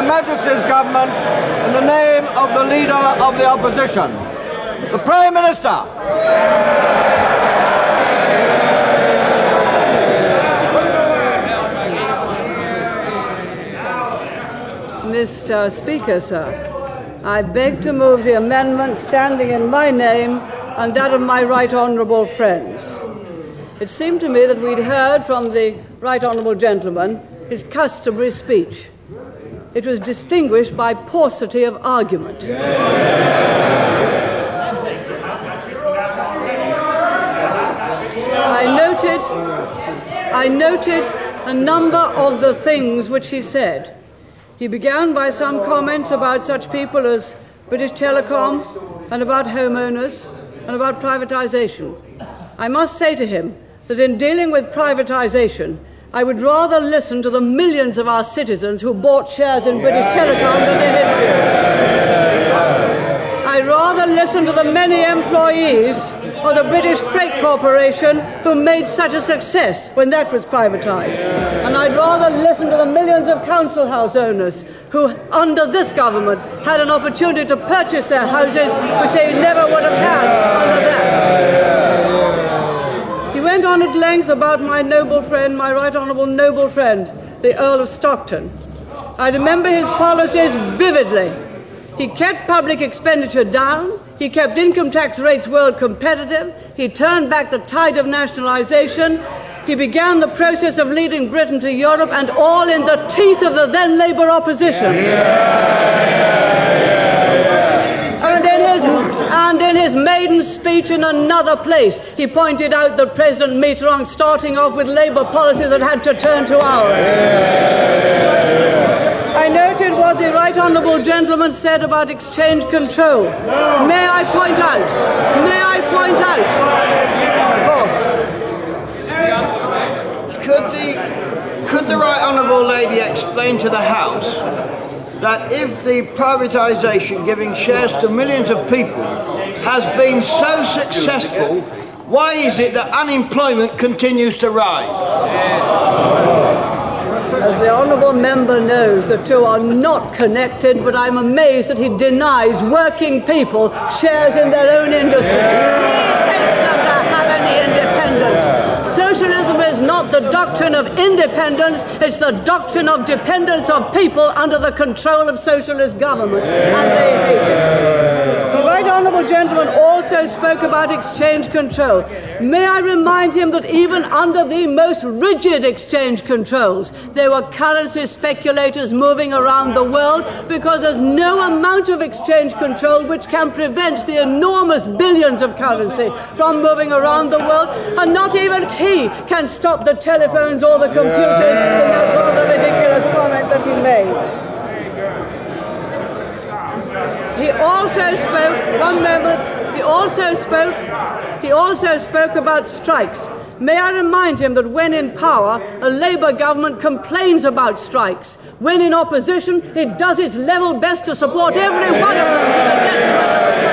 Her Majesty's Government in the name of the Leader of the Opposition. The Prime Minister. Mr. Speaker, sir, I beg to move the amendment standing in my name and that of my right honourable friends. It seemed to me that we'd heard from the right honourable gentleman his customary speech. It was distinguished by paucity of argument. I noted a number of the things which he said. He began by some comments about such people as British Telecom and about homeowners and about privatisation. I must say to him that in dealing with privatisation, I would rather listen to the millions of our citizens who bought shares in British Telecom than to his view. I'd rather listen to the many employees of the British Freight Corporation who made such a success when that was privatised. And I'd rather listen to the millions of council house owners who, under this government, had an opportunity to purchase their houses which they never would have had under that. He went on at length about my noble friend, my right honourable noble friend, the Earl of Stockton. I remember his policies vividly. He kept public expenditure down. He kept income tax rates world competitive. He turned back the tide of nationalisation. He began the process of leading Britain to Europe, and all in the teeth of the then Labour opposition. And in his maiden speech in another place, he pointed out that President Mitterrand, starting off with Labour policies, had to turn to ours. I noted what the right honourable gentleman said about exchange control. May I point out? Of course. Could the right honourable lady explain to the House that if the privatisation giving shares to millions of people has been so successful, why is it that unemployment continues to rise? As the honourable member knows, the two are not connected, but I'm amazed that he denies working people shares in their own industry. Makes them to have any independence. Socialism is not the doctrine of independence, it's the doctrine of dependence of people under the control of socialist government, and they hate it. The right honourable gentleman also spoke about exchange control. May I remind him that even under the most rigid exchange controls, there were currency speculators moving around the world, because there's no amount of exchange control which can prevent the enormous billions of currency from moving around the world, and not even he can stop the telephones or the computers in that rather ridiculous comment that he made. He also spoke about strikes. May I remind him that when in power, a Labour government complains about strikes. When in opposition, it does its level best to support every one of them to the detriment of the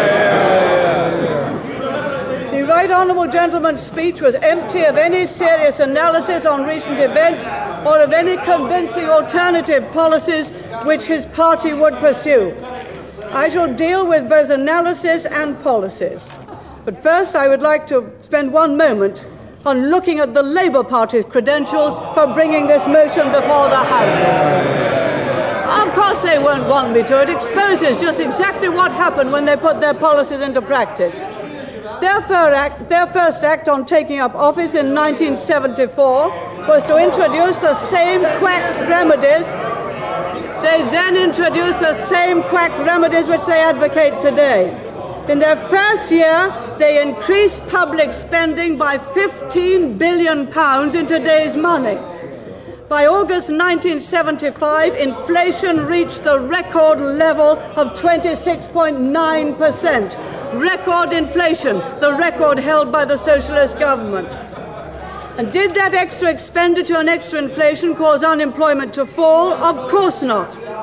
country. The right honourable gentleman's speech was empty of any serious analysis on recent events or of any convincing alternative policies which his party would pursue. I shall deal with both analysis and policies. But first, I would like to spend one moment on looking at the Labour Party's credentials for bringing this motion before the House. Of course they won't want me to. It exposes just exactly what happened when they put their policies into practice. Their first act on taking up office in 1974 was to introduce the same quack remedies. They then introduced the same quack remedies which they advocate today. In their first year, they increased public spending by £15 billion in today's money. By August 1975, inflation reached the record level of 26.9%. Record inflation, the record held by the socialist government. And did that extra expenditure and extra inflation cause unemployment to fall? Of course not.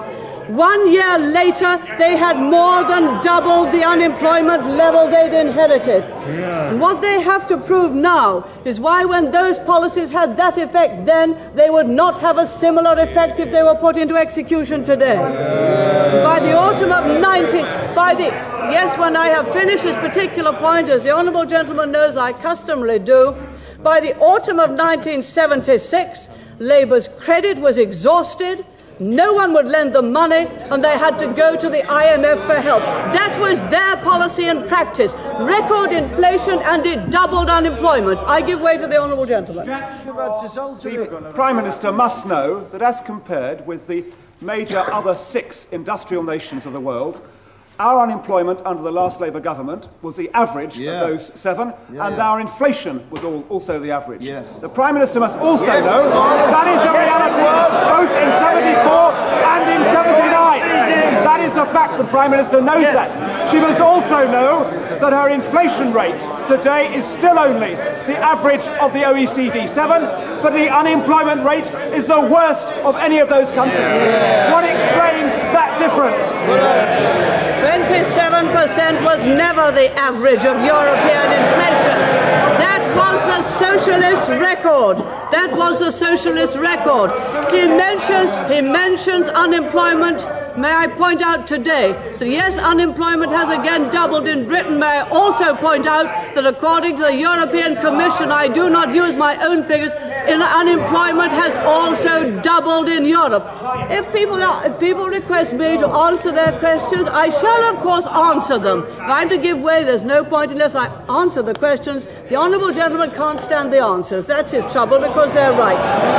1 year later, they had more than doubled the unemployment level they'd inherited. And what they have to prove now is why, when those policies had that effect then, they would not have a similar effect if they were put into execution today. By the autumn of yes, when I have finished this particular point, as the honourable gentleman knows I customarily do, by the autumn of 1976, Labour's credit was exhausted, no one would lend them money, and they had to go to the IMF for help. That was their policy and practice. Record inflation, and it doubled unemployment. I give way to the honourable gentleman. The Prime Minister must know that, as compared with the major other 6 industrial nations of the world, our unemployment under the last Labour government was the average of those 7, and our inflation was also the average. The Prime Minister must also know that is the reality both in 74 and in 79. That is a fact. The Prime Minister knows that. She must also know that her inflation rate today is still only the average of the OECD 7, but the unemployment rate is the worst of any of those countries. What explains that difference? 27% was never the average of European inflation. That was the socialist record. That was the socialist record. He mentions unemployment. May I point out today that, yes, unemployment has again doubled in Britain. May I also point out that, according to the European Commission, I do not use my own figures, unemployment has also doubled in Europe. If people request me to answer their questions, I shall, of course, answer them. If I have to give way, there's no point unless I answer the questions. The honourable gentleman can't stand the answers. That's his trouble, because they're right.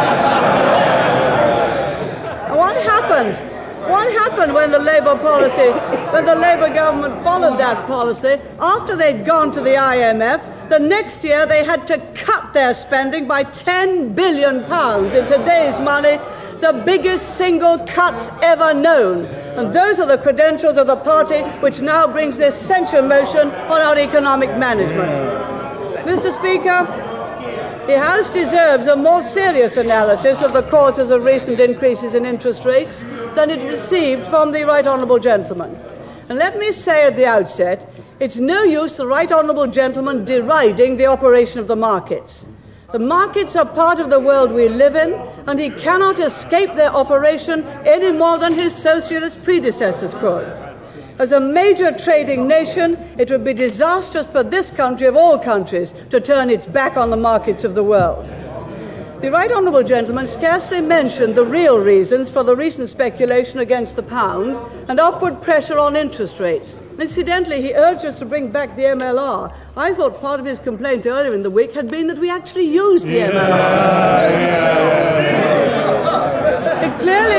What happened? What happened when the Labour government followed that policy? After they'd gone to the IMF, the next year they had to cut their spending by £10 billion. In today's money, the biggest single cuts ever known. And those are the credentials of the party which now brings this censure motion on our economic management. Mr. Speaker, the House deserves a more serious analysis of the causes of recent increases in interest rates than it received from the Right Honourable Gentleman. And let me say at the outset, it's no use the Right Honourable Gentleman deriding the operation of the markets. The markets are part of the world we live in, and he cannot escape their operation any more than his socialist predecessors could. As a major trading nation, it would be disastrous for this country, of all countries, to turn its back on the markets of the world. The Right Honourable Gentleman scarcely mentioned the real reasons for the recent speculation against the pound and upward pressure on interest rates. Incidentally, he urged us to bring back the MLR. I thought part of his complaint earlier in the week had been that we actually used the MLR. It clearly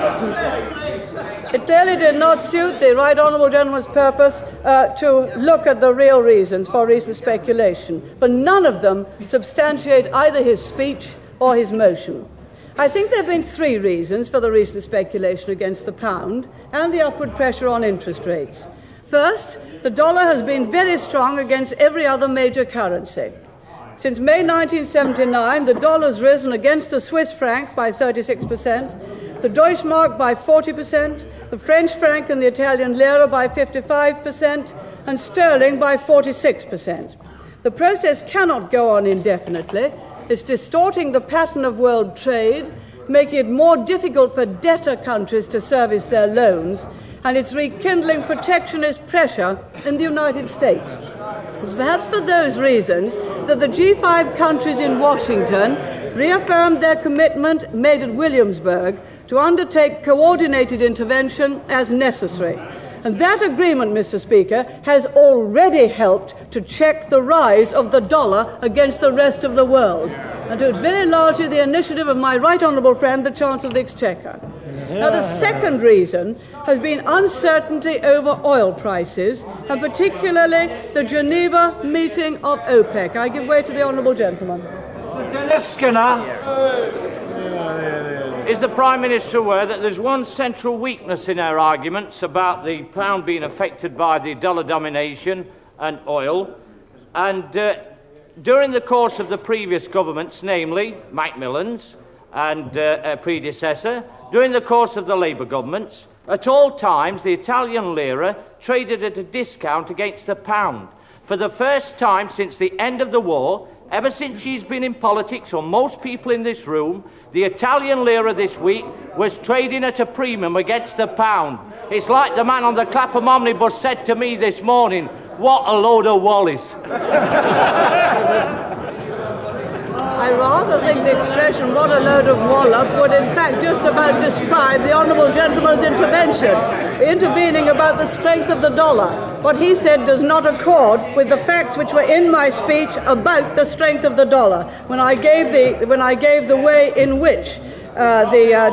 did not suit the Right Honourable Gentleman's purpose to look at the real reasons for recent speculation, but none of them substantiate either his speech or his motion. I think there have been 3 reasons for the recent speculation against the pound and the upward pressure on interest rates. First, the dollar has been very strong against every other major currency. Since May 1979, the dollar has risen against the Swiss franc by 36%, the Deutschmark by 40%, the French franc and the Italian lira by 55%, and sterling by 46%. The process cannot go on indefinitely. It's distorting the pattern of world trade, making it more difficult for debtor countries to service their loans, and it's rekindling protectionist pressure in the United States. It's perhaps for those reasons that the G5 countries in Washington reaffirmed their commitment made at Williamsburg to undertake coordinated intervention as necessary. And that agreement, Mr. Speaker, has already helped to check the rise of the dollar against the rest of the world. And it's very largely the initiative of my right honourable friend, the Chancellor of the Exchequer. Now, the second reason has been uncertainty over oil prices, and particularly the Geneva meeting of OPEC. I give way to the honourable gentleman. Is the Prime Minister aware that there's one central weakness in our arguments about the pound being affected by the dollar domination and oil? And during the course of the previous governments, namely Macmillan's, and predecessor, during the course of the Labour governments, at all times the Italian lira traded at a discount against the pound. For the first time since the end of the war, ever since she's been in politics, or most people in this room, the Italian lira this week was trading at a premium against the pound. It's like the man on the Clapham omnibus said to me this morning, "What a load of wallies." I rather think the expression, "what a load of wallop," would in fact just about describe the Honourable Gentleman's intervention, intervening about the strength of the dollar. What he said does not accord with the facts which were in my speech about the strength of the dollar, when I gave the way in which the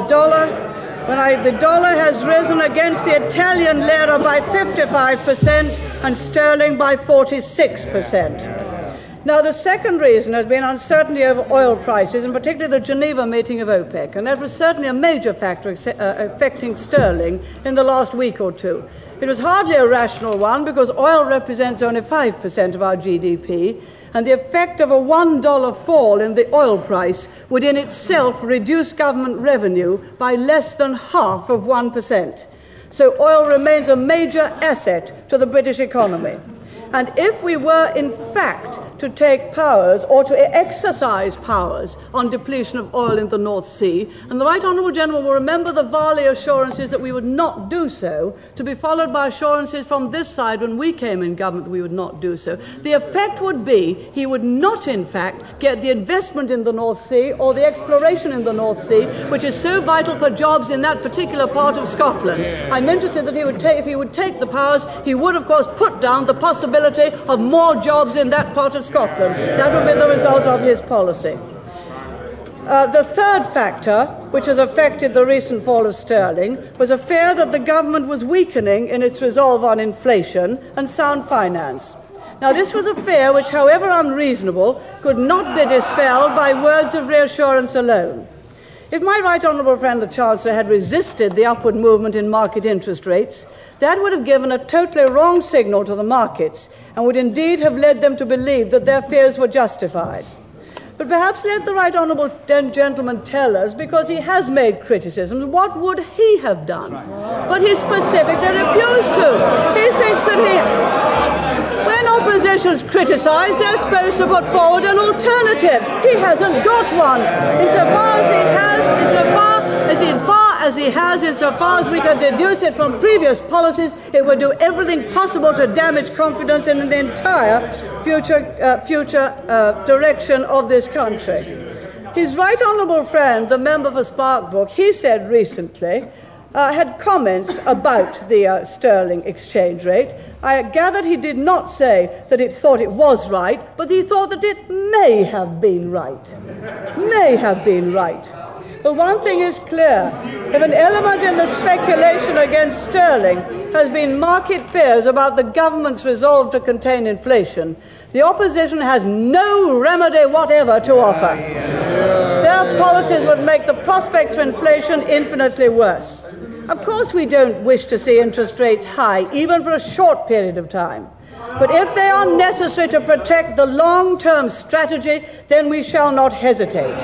dollar has risen against the Italian lira by 55% and sterling by 46%. Now, the second reason has been uncertainty over oil prices, and particularly the Geneva meeting of OPEC, and that was certainly a major factor affecting sterling in the last week or two. It was hardly a rational one because oil represents only 5% of our GDP, and the effect of a $1 fall in the oil price would in itself reduce government revenue by less than half of 1%. So oil remains a major asset to the British economy. And if we were, in fact, to take powers or to exercise powers on depletion of oil in the North Sea, and the Right Honourable Gentleman will remember the Varley assurances that we would not do so, to be followed by assurances from this side when we came in government that we would not do so, the effect would be he would not, in fact, get the investment in the North Sea or the exploration in the North Sea, which is so vital for jobs in that particular part of Scotland. I'm interested that if he would take the powers, he would, of course, put down the possibility of more jobs in that part of Scotland. That would be the result of his policy. The third factor, which has affected the recent fall of sterling, was a fear that the government was weakening in its resolve on inflation and sound finance. Now, this was a fear which, however unreasonable, could not be dispelled by words of reassurance alone. If my right honourable friend the Chancellor had resisted the upward movement in market interest rates, that would have given a totally wrong signal to the markets and would indeed have led them to believe that their fears were justified. But perhaps let the right honourable gentleman tell us, because he has made criticisms, what would he have done? But he specifically refused to. He thinks that when oppositions criticise, they're supposed to put forward an alternative. He hasn't got one. Insofar as we can deduce it from previous policies, it would do everything possible to damage confidence in the entire future direction of this country. His right honourable friend, the member for Sparkbrook, he said recently, had comments about the sterling exchange rate. I gathered he did not say that he thought it was right, but he thought that it may have been right. May have been right. But one thing is clear. If an element in the speculation against sterling has been market fears about the government's resolve to contain inflation, the opposition has no remedy whatever to offer. Their policies would make the prospects for inflation infinitely worse. Of course, we don't wish to see interest rates high, even for a short period of time. But if they are necessary to protect the long-term strategy, then we shall not hesitate.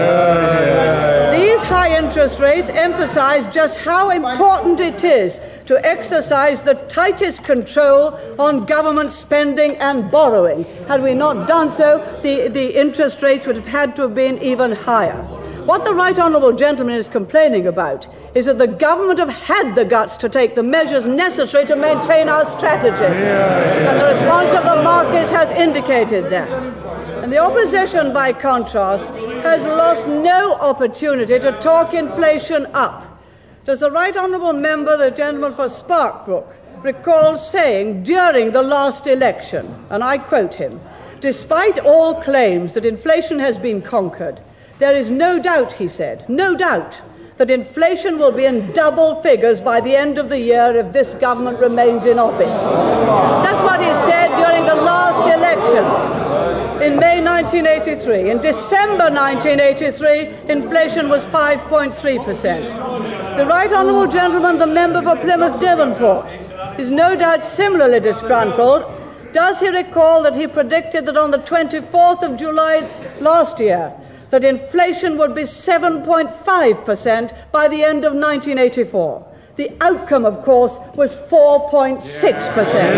These high interest rates emphasize just how important it is to exercise the tightest control on government spending and borrowing. Had we not done so, the interest rates would have had to have been even higher. What the right honourable gentleman is complaining about is that the government have had the guts to take the measures necessary to maintain our strategy. And the response of the market has indicated that. And the opposition, by contrast, has lost no opportunity to talk inflation up. Does the right honourable member, the gentleman for Sparkbrook, recall saying during the last election, and I quote him, "Despite all claims that inflation has been conquered, there is no doubt," he said, "no doubt that inflation will be in double figures by the end of the year if this government remains in office." That's what he said during the last election in May 1983. In December 1983, inflation was 5.3%. The right honourable gentleman, the member for Plymouth Devonport, is no doubt similarly disgruntled. Does he recall that he predicted that on the 24th of July last year, that inflation would be 7.5% by the end of 1984. The outcome, of course, was 4.6%.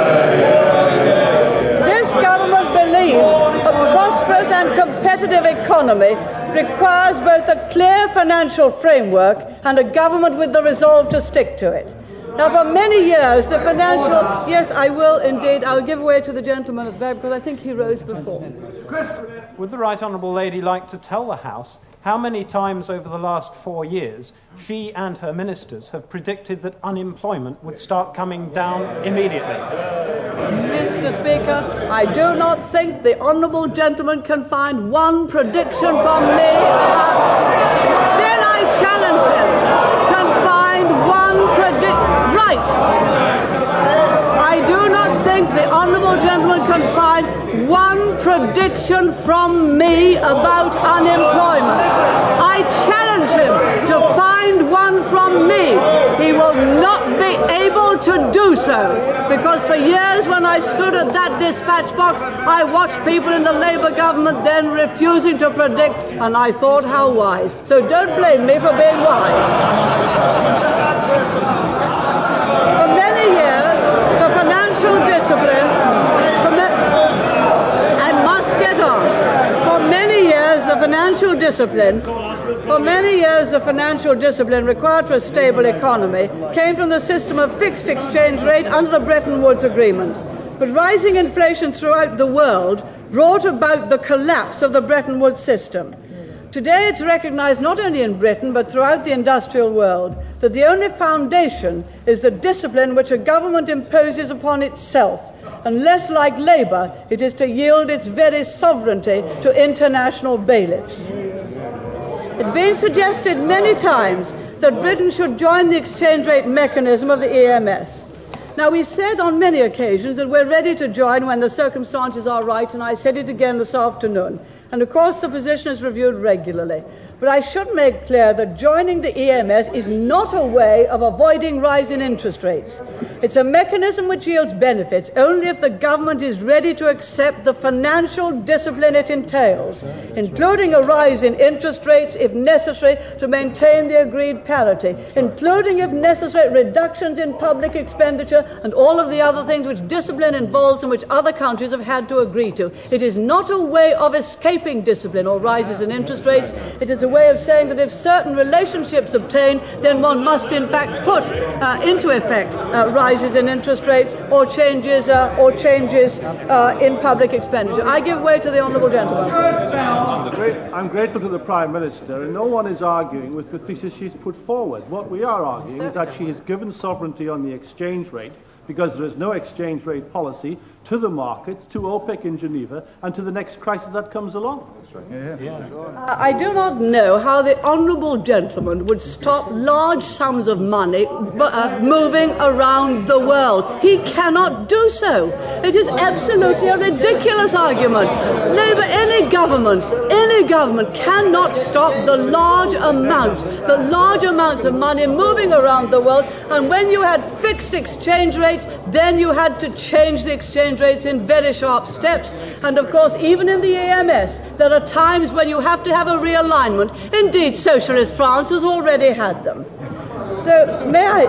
This government believes a prosperous and competitive economy requires both a clear financial framework and a government with the resolve to stick to it. Now, for many years, the financial... Yes, I will indeed. I'll give way to the gentleman at the back because I think he rose before. Would the Right Honourable Lady like to tell the House how many times over the last 4 years she and her ministers have predicted that unemployment would start coming down immediately? Mr. Speaker, I do not think the honourable gentleman can find one prediction from me. Then I challenge him. Can find one prediction. Right. I do not think the honourable gentleman can find one prediction from me about unemployment. I challenge him to find one from me. He will not be able to do so, because for years when I stood at that dispatch box, I watched people in the Labour government then refusing to predict, and I thought how wise. So don't blame me for being wise. For many years, the financial discipline... I must get on. For many years, the financial discipline required for a stable economy came from the system of fixed exchange rate under the Bretton Woods Agreement. But rising inflation throughout the world brought about the collapse of the Bretton Woods system. Today it's recognised not only in Britain but throughout the industrial world that the only foundation is the discipline which a government imposes upon itself, unless, like Labour, it is to yield its very sovereignty to international bailiffs. It's been suggested many times that Britain should join the exchange rate mechanism of the EMS. Now, we said on many occasions that we're ready to join when the circumstances are right, and I said it again this afternoon. And of course the position is reviewed regularly. But I should make clear that joining the EMS is not a way of avoiding rise in interest rates. It's a mechanism which yields benefits only if the government is ready to accept the financial discipline it entails, including a rise in interest rates if necessary to maintain the agreed parity, including, if necessary, reductions in public expenditure and all of the other things which discipline involves and which other countries have had to agree to. It is not a way of escaping discipline or rises in interest rates. It is a way of saying that if certain relationships obtain, then one must in fact put into effect rises in interest rates or changes in public expenditure. I give way to the honourable gentleman. I'm grateful to the Prime Minister, and no one is arguing with the thesis she's put forward. What we are arguing is that she has given sovereignty on the exchange rate, because there is no exchange rate policy, to the markets, to OPEC in Geneva, and to the next crisis that comes along. I do not know how the honourable gentleman would stop large sums of money moving around the world. He cannot do so. It is absolutely a ridiculous argument. Labour, any government cannot stop the large amounts of money moving around the world. And when you had fixed exchange rates, then you had to change the exchange rates in very sharp steps. And of course, even in the EMS, there are times when you have to have a realignment. Indeed, socialist France has already had them. So, may I...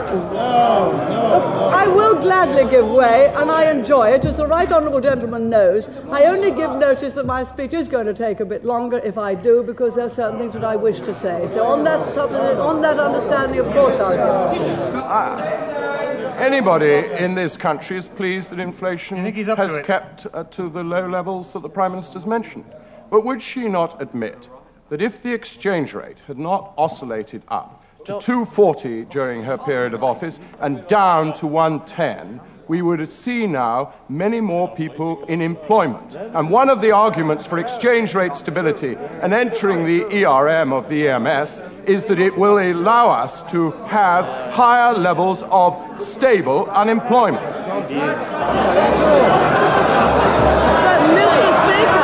I will gladly give way, and I enjoy it. As the right honourable gentleman knows, I only give notice that my speech is going to take a bit longer if I do, because there are certain things that I wish to say. So on that understanding, of course, I'll go. Anybody in this country is pleased that inflation has kept to the low levels that the Prime Minister's mentioned. But would she not admit that if the exchange rate had not oscillated up to 240 during her period of office and down to 110, we would see now many more people in employment? And one of the arguments for exchange rate stability and entering the ERM of the EMS is that it will allow us to have higher levels of stable unemployment. Mr. Speaker,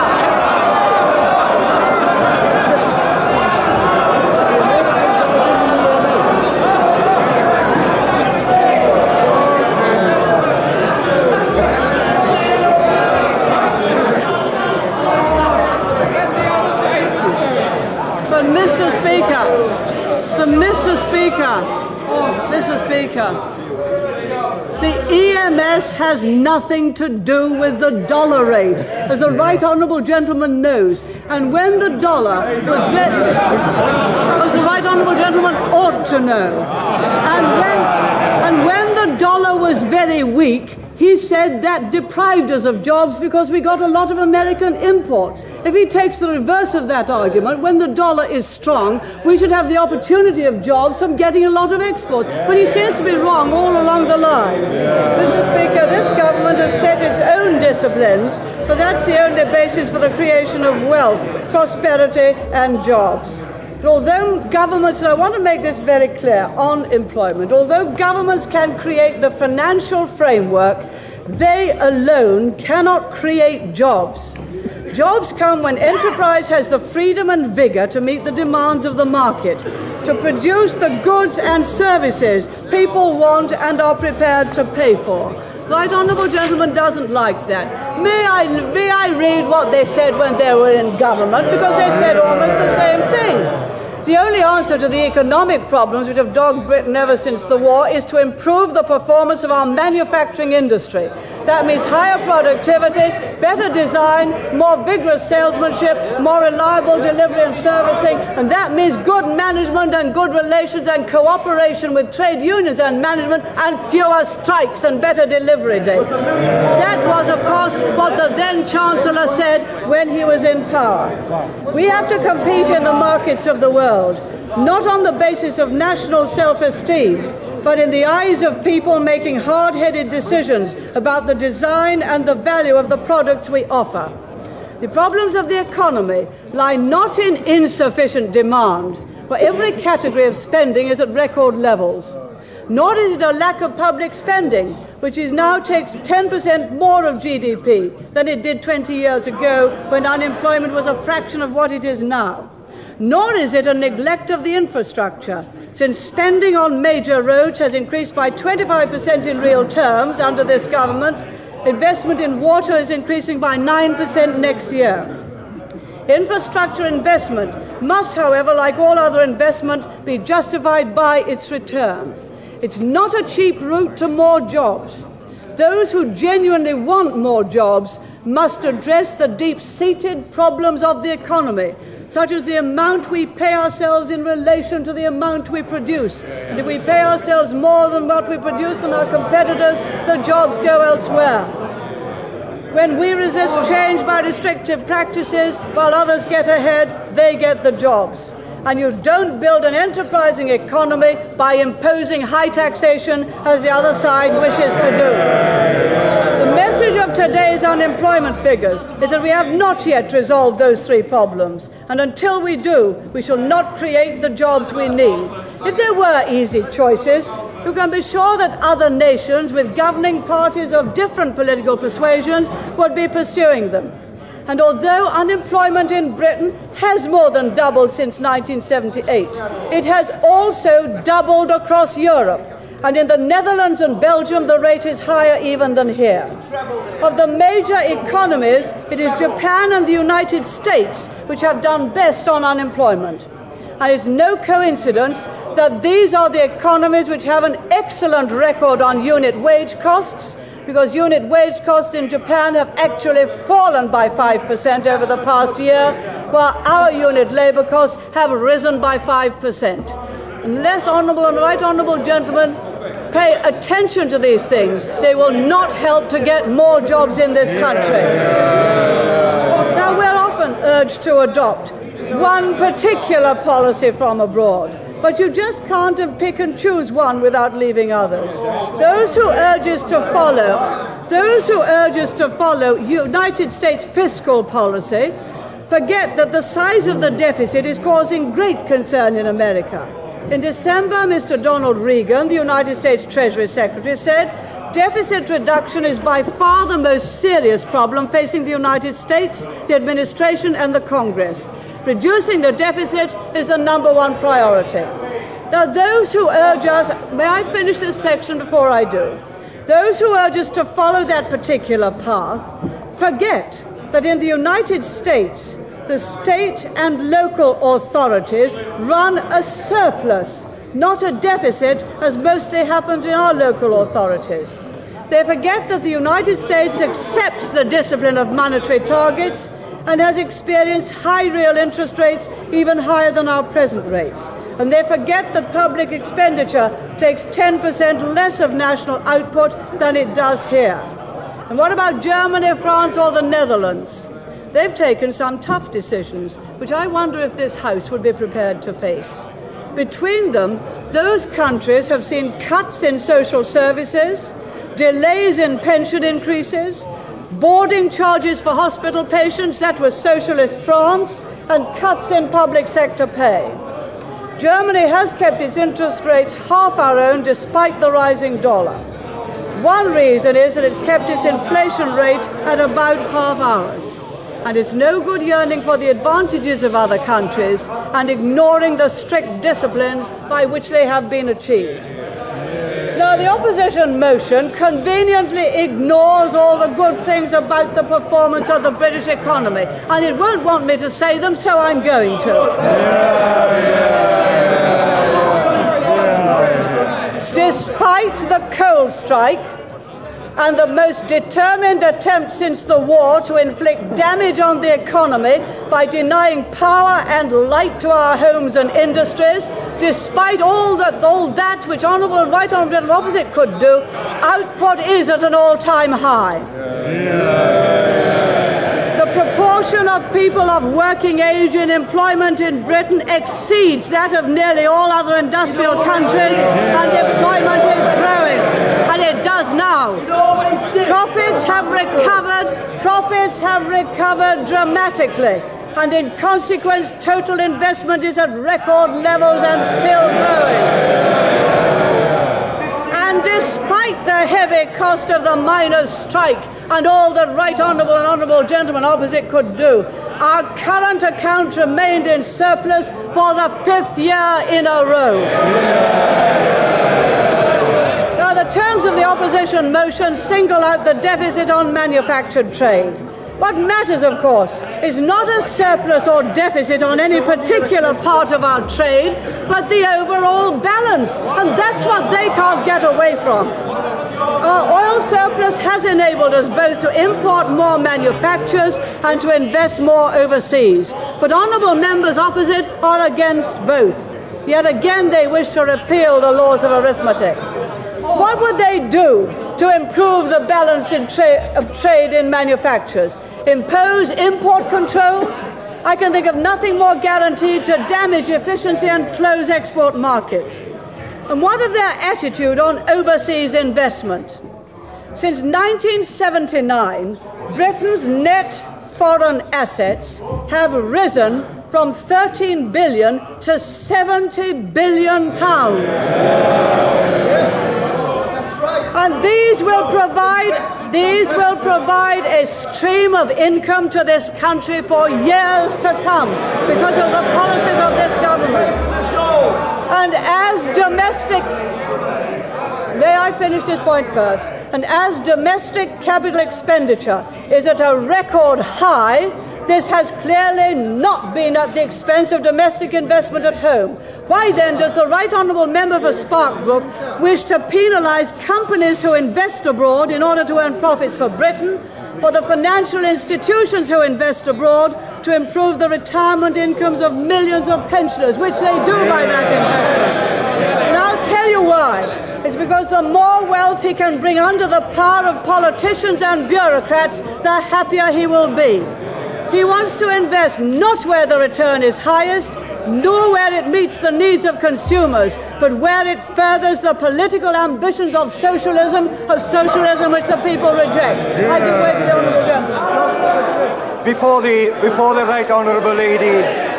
Mr. Speaker, the EMS has nothing to do with the dollar rate, as the right honourable gentleman knows. And when the dollar was as the right honourable gentleman ought to know, and when the dollar was very weak, he said that deprived us of jobs because we got a lot of American imports. If he takes the reverse of that argument, when the dollar is strong, we should have the opportunity of jobs from getting a lot of exports. But he seems to be wrong all along the line. Mr. Speaker, this government has set its own disciplines, but that's the only basis for the creation of wealth, prosperity and jobs. Although governments, and I want to make this very clear on employment, although governments can create the financial framework, they alone cannot create jobs. Jobs come when enterprise has the freedom and vigour to meet the demands of the market, to produce the goods and services people want and are prepared to pay for. The right honourable gentleman doesn't like that. May I read what they said when they were in government, because they said almost the same thing. The only answer to the economic problems which have dogged Britain ever since the war is to improve the performance of our manufacturing industry. That means higher productivity, better design, more vigorous salesmanship, more reliable delivery and servicing, and that means good management and good relations and cooperation with trade unions and management, and fewer strikes and better delivery dates. That was, of course, what the then Chancellor said when he was in power. We have to compete in the markets of the world, not on the basis of national self-esteem, but in the eyes of people making hard-headed decisions about the design and the value of the products we offer. The problems of the economy lie not in insufficient demand, for every category of spending is at record levels. Nor is it a lack of public spending, which now takes 10% more of GDP than it did 20 years ago, when unemployment was a fraction of what it is now. Nor is it a neglect of the infrastructure, since spending on major roads has increased by 25% in real terms under this government. Investment in water is increasing by 9% next year. Infrastructure investment must, however, like all other investment, be justified by its return. It's not a cheap route to more jobs. Those who genuinely want more jobs must address the deep-seated problems of the economy, such as the amount we pay ourselves in relation to the amount we produce. And if we pay ourselves more than what we produce than our competitors, the jobs go elsewhere. When we resist change by restrictive practices, while others get ahead, they get the jobs. And you don't build an enterprising economy by imposing high taxation, as the other side wishes to do. The message of today's unemployment figures is that we have not yet resolved those three problems, and until we do, we shall not create the jobs we need. If there were easy choices, you can be sure that other nations with governing parties of different political persuasions would be pursuing them. And although unemployment in Britain has more than doubled since 1978, it has also doubled across Europe. And in the Netherlands and Belgium, the rate is higher even than here. Of the major economies, it is Japan and the United States which have done best on unemployment. And it's no coincidence that these are the economies which have an excellent record on unit wage costs, because unit wage costs in Japan have actually fallen by 5% over the past year, while our unit labour costs have risen by 5%. Unless honourable and right honourable gentlemen pay attention to these things, they will not help to get more jobs in this country. Now, we're often urged to adopt one particular policy from abroad, but you just can't pick and choose one without leaving others. Those who urge us to follow United States fiscal policy forget that the size of the deficit is causing great concern in America. In December, Mr. Donald Reagan, the United States Treasury Secretary, said, "Deficit reduction is by far the most serious problem facing the United States, the administration, and the Congress. Reducing the deficit is the number one priority." Now, those who urge us, may I finish this section before I do? Those who urge us to follow that particular path forget that in the United States, the state and local authorities run a surplus, not a deficit, as mostly happens in our local authorities. They forget that the United States accepts the discipline of monetary targets and has experienced high real interest rates, even higher than our present rates. And they forget that public expenditure takes 10% less of national output than it does here. And what about Germany, France, or the Netherlands? They've taken some tough decisions, which I wonder if this House would be prepared to face. Between them, those countries have seen cuts in social services, delays in pension increases, boarding charges for hospital patients, that was socialist France, and cuts in public sector pay. Germany has kept its interest rates half our own despite the rising dollar. One reason is that it's kept its inflation rate at about half ours. And it's no good yearning for the advantages of other countries and ignoring the strict disciplines by which they have been achieved. Now, the opposition motion conveniently ignores all the good things about the performance of the British economy, and it won't want me to say them, so I'm going to. Despite the coal strike and the most determined attempt since the war to inflict damage on the economy by denying power and light to our homes and industries, despite all that which Honourable and Right Honourable and Opposite could do, output is at an all-time high. The proportion of people of working age in employment in Britain exceeds that of nearly all other industrial countries, and employment is growing, and it does now. Profits have recovered dramatically, and in consequence, total investment is at record levels and still growing. And despite the heavy cost of the miners' strike and all that Right Honourable and Honourable Gentlemen Opposite could do, our current account remained in surplus for the 5th year in a row. Now, the terms of the opposition motion single out the deficit on manufactured trade. What matters, of course, is not a surplus or deficit on any particular part of our trade, but the overall balance, and that's what they can't get away from. Our oil surplus has enabled us both to import more manufactures and to invest more overseas. But honourable members opposite are against both. Yet again they wish to repeal the laws of arithmetic. What would they do to improve the balance of trade in manufactures? Impose import controls? I can think of nothing more guaranteed to damage efficiency and close export markets. And what of their attitude on overseas investment? Since 1979, Britain's net foreign assets have risen from 13 billion to 70 billion pounds. And these will provide a stream of income to this country for years to come because of the policies of this government. And as domestic, may I finish this point first? And as domestic capital expenditure is at a record high, this has clearly not been at the expense of domestic investment at home. Why then does the Right Honourable Member for Sparkbrook wish to penalise companies who invest abroad in order to earn profits for Britain, or the financial institutions who invest abroad to improve the retirement incomes of millions of pensioners, which they do by that investment? And I'll tell you why. It's because the more wealth he can bring under the power of politicians and bureaucrats, the happier he will be. He wants to invest not where the return is highest, nor where it meets the needs of consumers, but where it furthers the political ambitions of socialism which the people reject. I give way to the Honourable Gentleman. Before the Right Honourable Lady,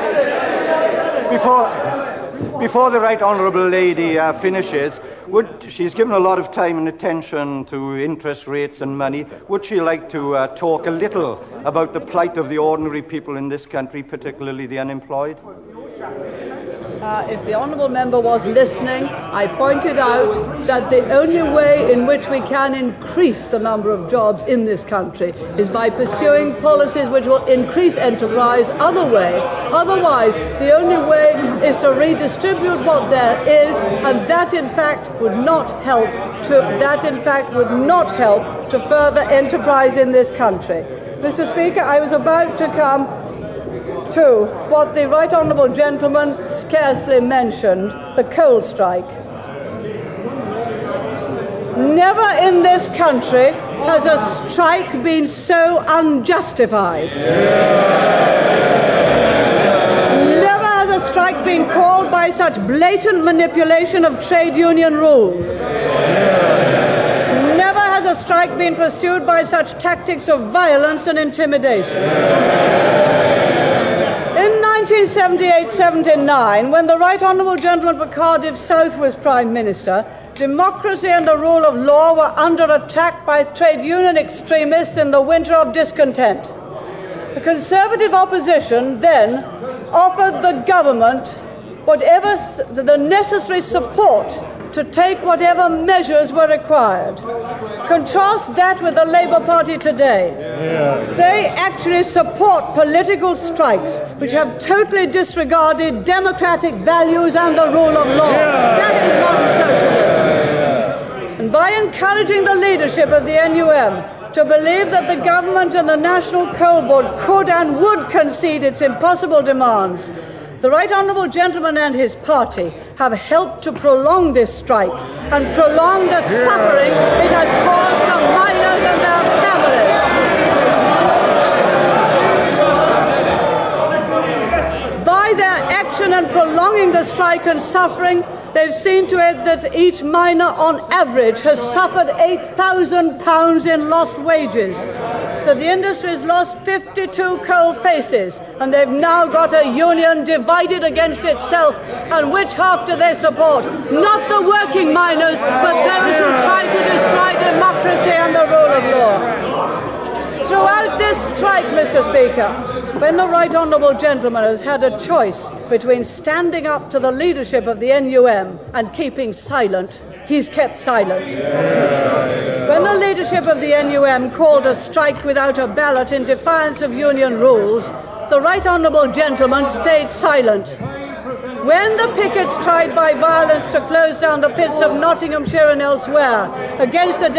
before the Right Honourable Lady finishes, she's given a lot of time and attention to interest rates and money. Would she like to talk a little about the plight of the ordinary people in this country, particularly the unemployed? if the honourable member was listening, I pointed out that the only way in which we can increase the number of jobs in this country is by pursuing policies which will increase enterprise. Otherwise, the only way is to redistribute what there is, and that in fact would not help to further enterprise in this country. Mr. Speaker, I was about to come to what the right honourable gentleman scarcely mentioned, the coal strike. Never in this country has a strike been so unjustified. Never has a strike been called by such blatant manipulation of trade union rules. Never has a strike been pursued by such tactics of violence and intimidation. In 1978-79, when the Right Honourable Gentleman for Cardiff South was Prime Minister, democracy and the rule of law were under attack by trade union extremists in the winter of discontent. The Conservative opposition then offered the government the necessary support to take whatever measures were required. Contrast that with the Labour Party today. They actually support political strikes which have totally disregarded democratic values and the rule of law. That is modern socialism. And by encouraging the leadership of the NUM to believe that the government and the National Coal Board could and would concede its impossible demands, the Right Honourable Gentleman and his party have helped to prolong this strike and prolong the suffering it has caused to miners and their families. By their action and prolonging the strike and suffering, they've seen to it that each miner on average has suffered £8,000 in lost wages, that the industry has lost 52 coal faces, and they've now got a union divided against itself. And which half do they support? Not the working miners, but those who try to destroy democracy and the rule of law. Throughout this strike, Mr. Speaker, when the Right Honourable Gentleman has had a choice between standing up to the leadership of the NUM and keeping silent, he's kept silent. When the leadership of the NUM called a strike without a ballot in defiance of union rules, the Right Honourable Gentleman stayed silent. When the pickets tried by violence to close down the pits of Nottinghamshire and elsewhere against the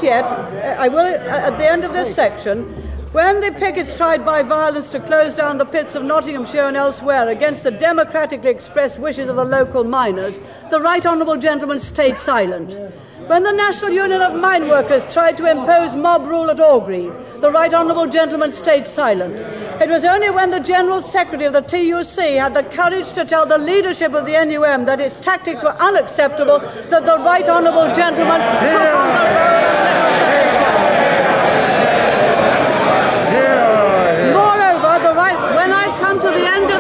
at the end of this section, when the pickets tried by violence to close down the pits of Nottinghamshire and elsewhere against the democratically expressed wishes of the local miners, the Right Honourable Gentleman stayed silent. When the National Union of Mine Workers tried to impose mob rule at Orgreave, the Right Honourable Gentleman stayed silent. It was only when the General Secretary of the TUC had the courage to tell the leadership of the NUM that its tactics were unacceptable that the Right Honourable Gentleman took on the role of Moreover, when I come to the end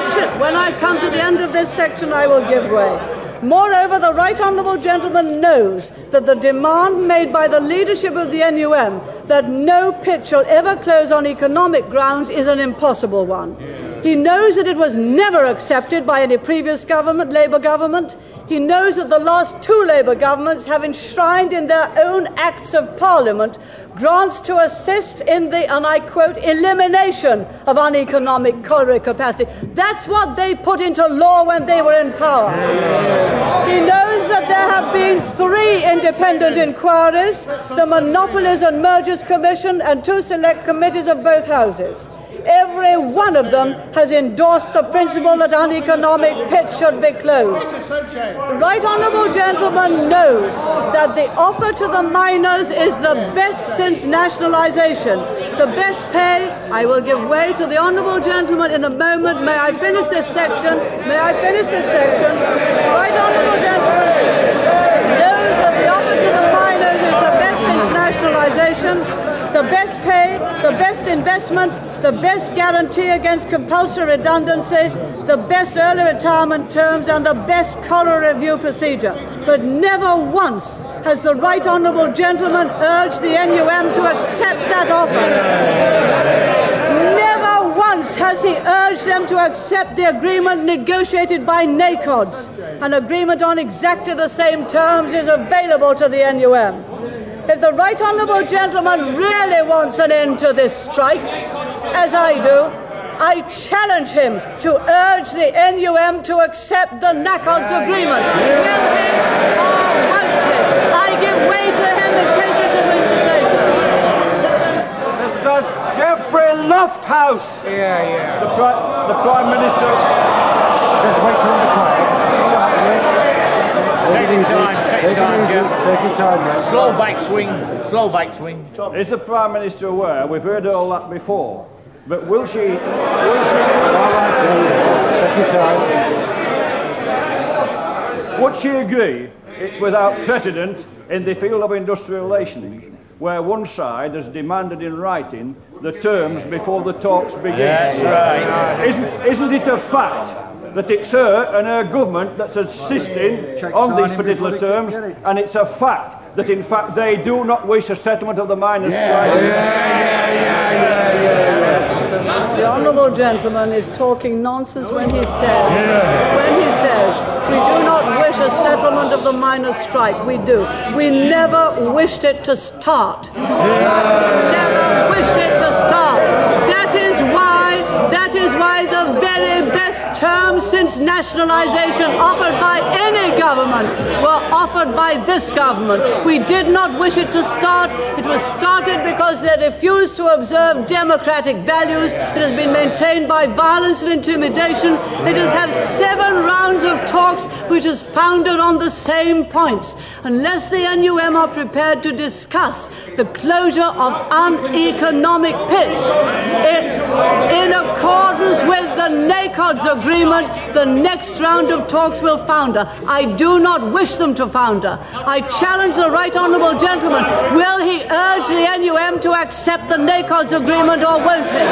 of this section, I will give way. Moreover, the Right Honourable Gentleman knows that the demand made by the leadership of the NUM that no pit shall ever close on economic grounds is an impossible one. He knows that it was never accepted by any previous government, Labour government. He knows that the last two Labour governments have enshrined in their own Acts of Parliament grants to assist in the, and I quote, elimination of uneconomic colliery capacity. That's what they put into law when they were in power. He knows that there have been 3 independent inquiries, the Monopolies and Mergers Commission and 2 select committees of both houses. Every one of them has endorsed the principle that uneconomic pits should be closed. The Right Honourable Gentleman knows that the offer to the miners is the best since nationalisation. The best pay. I will give way to the Honourable Gentleman in a moment. May I finish this section? The Right Honourable Gentleman knows that the offer to the miners is the best since nationalisation. The best pay, the best investment, the best guarantee against compulsory redundancy, the best early retirement terms, and the best colliery review procedure. But never once has the Right Honourable Gentleman urged the NUM to accept that offer. Never once has he urged them to accept the agreement negotiated by NACODS? An agreement on exactly the same terms is available to the NUM. If the right honourable gentleman really wants an end to this strike, as I do, I challenge him to urge the NUM to accept the NACODS agreement. Will he or won't he? I give way to him in case he should wish to say so. Mr. Geoffrey Lofthouse. Yeah. The Prime Minister. Just wait for him to quiet. Take your time, Jeff. Take your time, mate. Slow back swing. Is the Prime Minister aware? We've heard all that before. But will she... All right, take your time. Would she agree it's without precedent in the field of industrial relations, where one side has demanded in writing the terms before the talks begin? That's right. Isn't it a fact that it's her and her government that's insisting on these particular terms, and it's a fact that in fact they do not wish a settlement of the miners' strike? The honourable gentleman is talking nonsense when he says we do not wish a settlement of the miners' strike. We do. We never wished it to start. Never wished it to start. That is why the very best terms since nationalisation offered by any government were offered by this government. We did not wish it to start. It was started because they refused to observe democratic values. It has been maintained by violence and intimidation. It has had 7 rounds of talks which is founded on the same points. Unless the NUM are prepared to discuss the closure of uneconomic pits in accordance with the NACODS agreement, the next round of talks will founder. I do not wish them to founder. I challenge the right honourable gentleman. Will he urge the NUM to accept the NACODS agreement or won't he?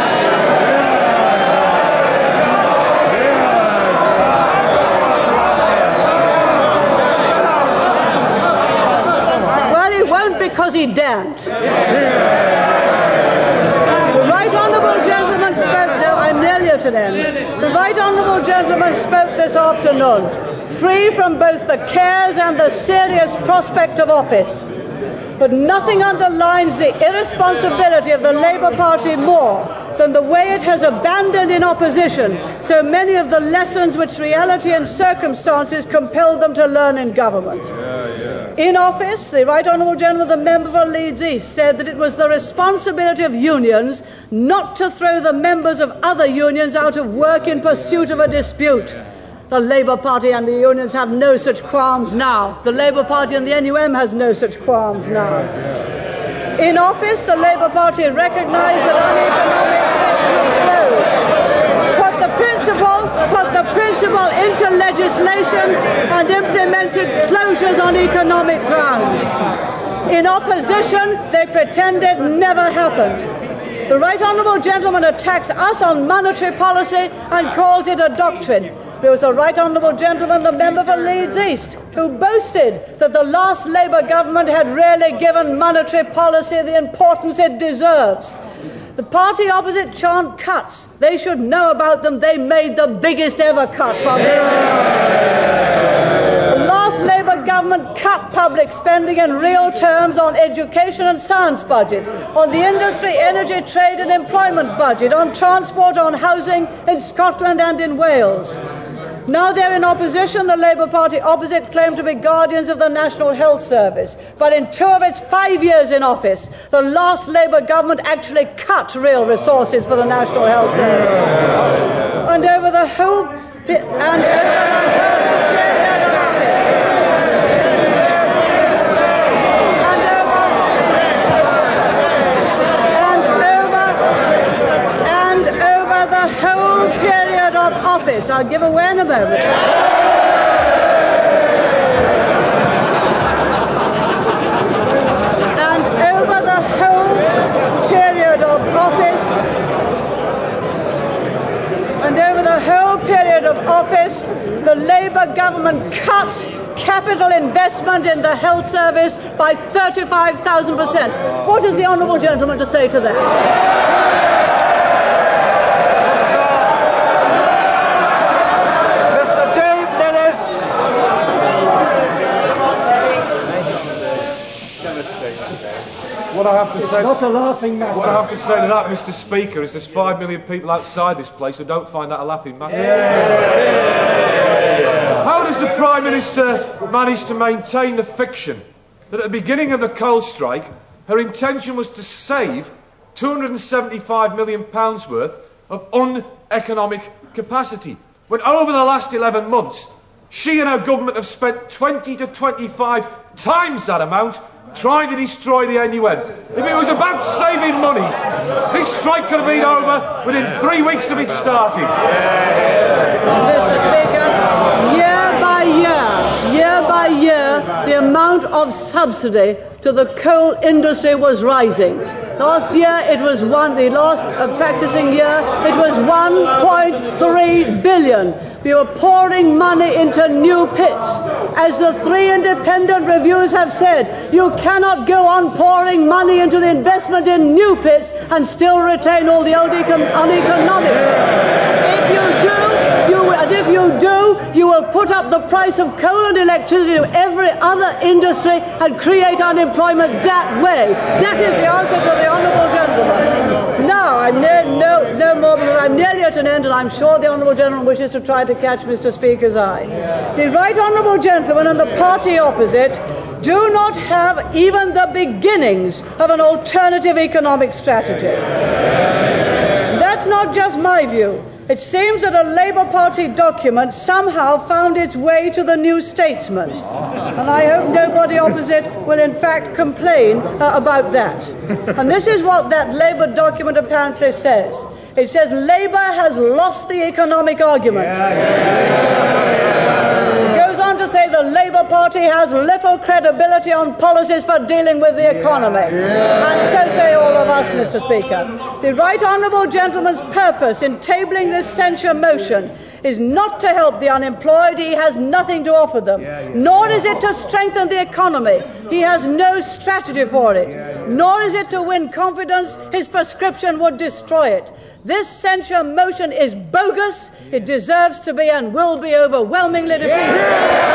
Well, he won't because he daren't. The right honourable gentleman spoke. No, I'm nearly at an end. The right honourable gentleman spoke this afternoon, free from both the cares and the serious prospect of office. But nothing underlines the irresponsibility of the Labour Party more than the way it has abandoned in opposition so many of the lessons which reality and circumstances compelled them to learn in government. In office, the Right Honourable Gentleman, the member for Leeds East, said that it was the responsibility of unions not to throw the members of other unions out of work in pursuit of a dispute. The Labour Party and the unions have no such qualms now. The Labour Party and the NUM has no such qualms now. In office, the Labour Party recognised that uneconomic pits will close. Put the principle into legislation and implemented closures on economic grounds. In opposition, they pretended never happened. The Right Honourable Gentleman attacks us on monetary policy and calls it a doctrine. It was the Right Honourable Gentleman, the member for Leeds East, who boasted that the last Labour government had really given monetary policy the importance it deserves. The party opposite chant cuts. They should know about them. They made the biggest ever cuts. The last Labour government cut public spending in real terms on education and science budget, on the industry, energy, trade and employment budget, on transport, on housing in Scotland and in Wales. Now they're in opposition. The Labour Party opposite claim to be guardians of the National Health Service. But in 2 of its 5 years in office, the last Labour government actually cut real resources for the National Health Service. And over the whole period of office, I'll give away in a moment. And over the whole period of office, the Labour government cut capital investment in the health service by 35,000%. What is the honourable gentleman to say to that? What I have to say, not a laughing matter. What I have to say to that, Mr. Speaker, is there's 5 million people outside this place who don't find that a laughing matter. How does the Prime Minister manage to maintain the fiction that at the beginning of the coal strike, her intention was to save £275 million worth of uneconomic capacity, when over the last 11 months, she and her government have spent 20 to 25 times that amount trying to destroy the NUN? If it was about saving money, this strike could have been over within 3 weeks of it starting. Mr. Speaker, year by year, the amount of subsidy to the coal industry was rising. Last year, it was the last practicing year, it was 1.3 billion. We were pouring money into new pits. As the 3 independent reviews have said, you cannot go on pouring money into the investment in new pits and still retain all the old uneconomic pits. If you do, you will put up the price of coal and electricity to every other industry and create unemployment that way. That is the answer to the honourable gentleman. Now, no more, because I'm nearly at an end, and I'm sure the honourable gentleman wishes to try to catch Mr. Speaker's eye. The right honourable gentleman and the party opposite do not have even the beginnings of an alternative economic strategy. That's not just my view. It seems that a Labour Party document somehow found its way to the New Statesman. And I hope nobody opposite will in fact complain about that. And this is what that Labour document apparently says. It says Labour has lost the economic argument. It goes on to say the Labour Party has little credibility on policies for dealing with the economy. And so say all of us, Mr. Speaker. The right honourable gentleman's purpose in tabling this censure motion is not to help the unemployed. He has nothing to offer them. Nor is it to strengthen the economy. He has no strategy for it. Nor is it to win confidence. His prescription would destroy it. This censure motion is bogus. It deserves to be and will be overwhelmingly defeated.